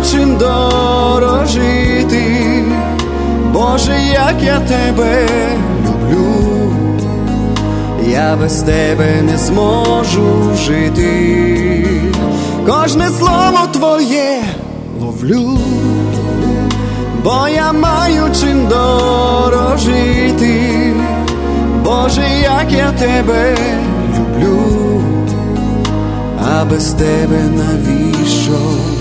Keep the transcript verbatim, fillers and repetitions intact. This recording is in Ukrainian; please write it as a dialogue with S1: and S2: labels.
S1: чим дорожити. Боже, як я тебе люблю, я без тебе не зможу жити. Кожне слово твоє ловлю, бо я маю чим дорожити. Боже, як я тебе люблю, а без тебе навіщо?